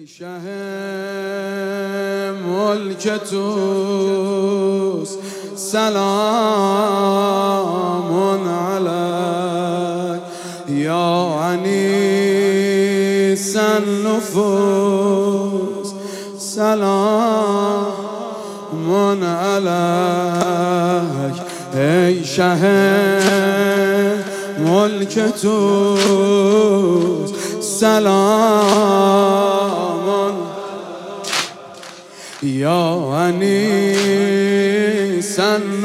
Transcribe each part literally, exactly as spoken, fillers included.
ای شه ملک توست سلام علیک یا انیس النفوس سلام علیک ای شه ملک توست سلام یا انیس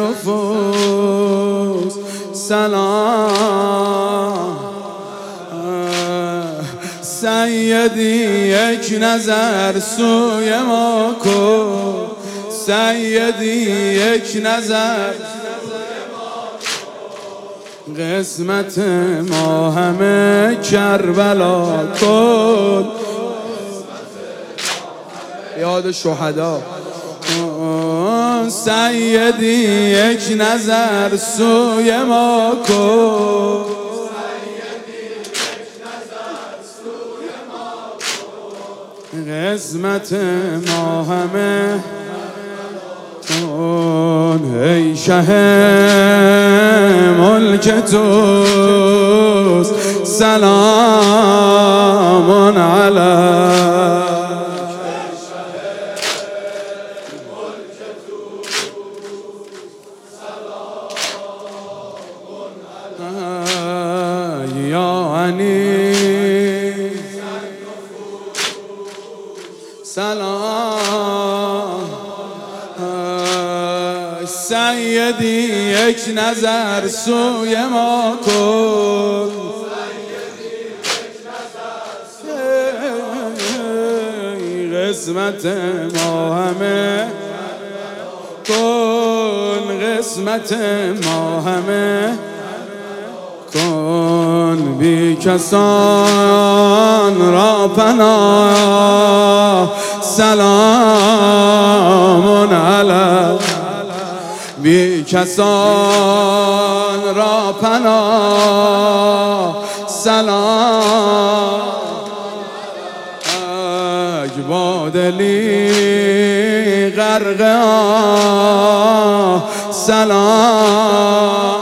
النفوس سلام سیدی یک نظر سوی ما کن سیدی یک نظر قسمت ما همه کربلا کن یاد شهدا سیدی یک نظر سوی ما کن قسمت ما همه ای شه ملک توست سلام علیک یا انیس سلام سیدی یک نظر سوی ما کن قسمت ما همه کن قسمت ما همه کن بی کسان را پناه سلام علیک بی کسان را پناه سلام با دلی غرق آه سلام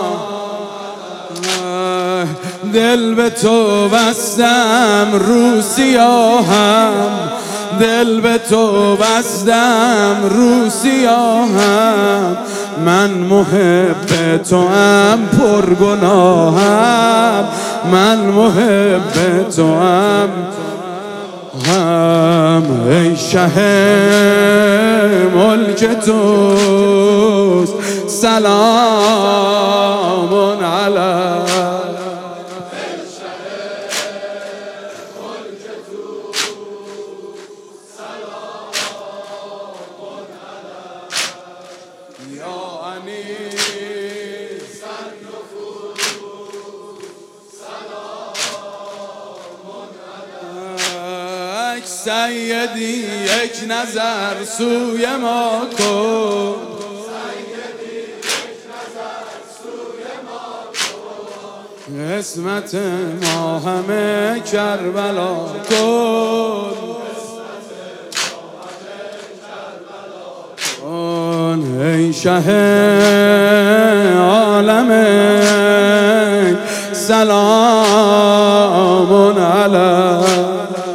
دل به تو بستم رو سیاهم دل به تو بستم رو سیاهم من محب تو ام پرگناهم من محب تو ام هم ای شه ملک توست سلام علیک سیدی یک نظر سوی ما کن قسمت ما همه کربلا کن ای شه عالم سلام علیک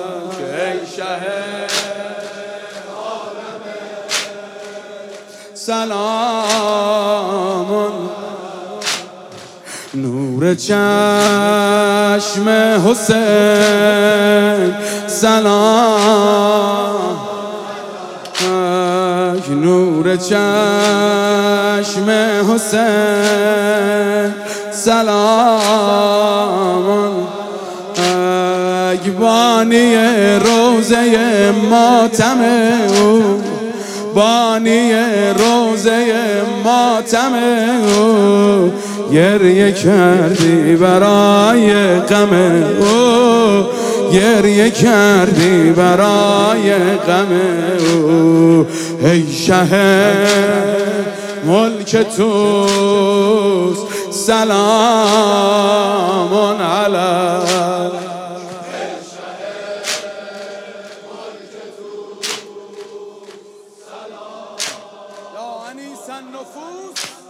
سلام نور چشم حسین سلام نور چشم حسین سلام بانی روزه ماتم او بانی روزه ماتم او گریه کردی برای غم او گریه کردی برای غم او ای شه ملک توست سلام علیک النفوس